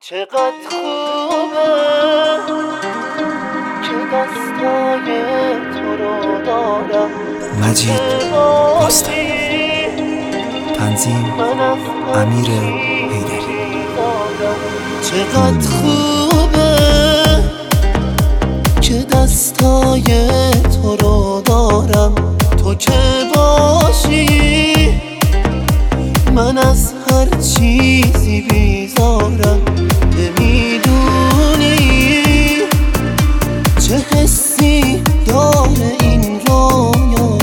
چقدر خوبه که دستای تو رو دارم. مجید رستمی، تنظیم امیر حیدری. چقدر خوبه که دستای تو رو دارم. تو که باشی من از هر چیزی بیزارم. نمیدونی چه حسی داره این رویا،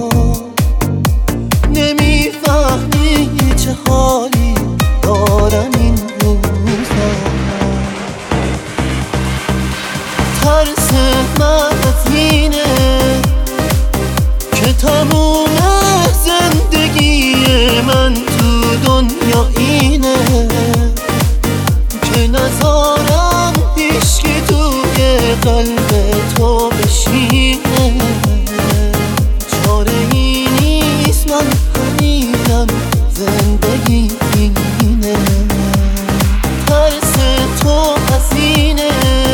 نمیفهمی چه حالی دارم این روزا. ترس من از اینه که تموم زندگی من تو دنیا اینه که نذارم هیچکی توی قلب تو بشینه. چاره ای نیست، من همینم، زندگی اینه. ترس تو از اینه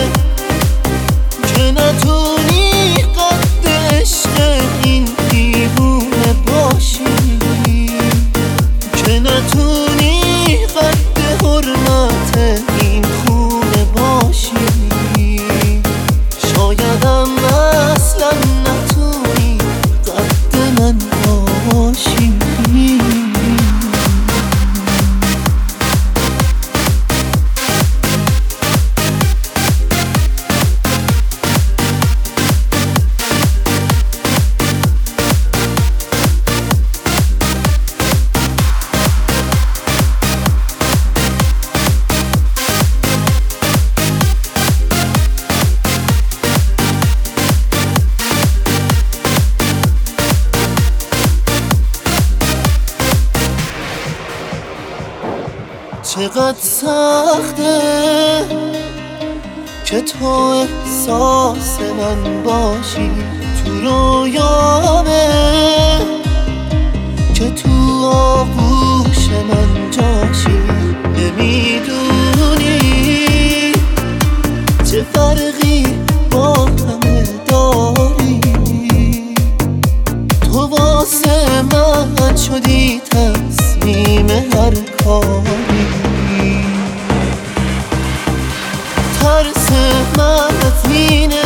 که نتونی قد عشق این دیوونه باشی، که نتونی قد حرمت این خونه باشی. شایدم اصلا نتونی قد من باشی. چقدر سخته که تو احساس من باشی، تو رویامه که تو آغوش من جاشی. نمیدونی چه فرقی با همه داری، تو واسه من شدی تصمیم هر کاری. ترس من از اینه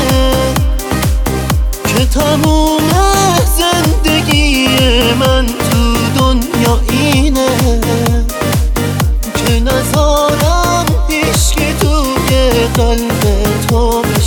که تموم زندگی من تو دنیا اینه که نذارم هیچکی توی قلب تو بشینه.